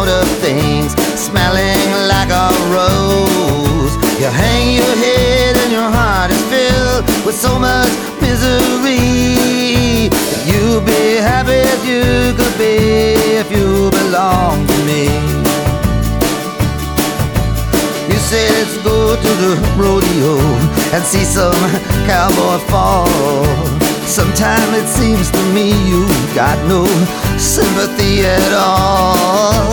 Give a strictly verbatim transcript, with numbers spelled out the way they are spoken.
out of things, smelling like a rose. You hang your head and your heart is filled with so much misery. You'll be happy as you could be if you belong to me. You say let's go to the rodeo and see some cowboy fall. Sometimes it seems to me you got no sympathy at all.